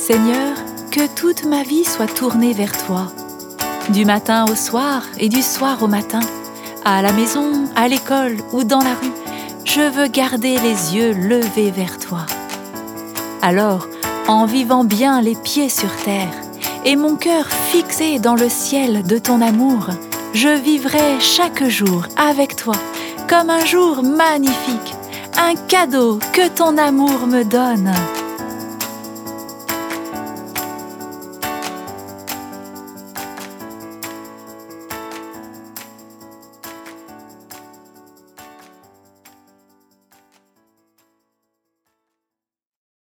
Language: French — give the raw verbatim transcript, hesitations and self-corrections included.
Seigneur, que toute ma vie soit tournée vers toi. Du matin au soir et du soir au matin, à la maison, à l'école ou dans la rue, je veux garder les yeux levés vers toi. Alors, en vivant bien les pieds sur terre et mon cœur fixé dans le ciel de ton amour, je vivrai chaque jour avec toi comme un jour magnifique, un cadeau que ton amour me donne.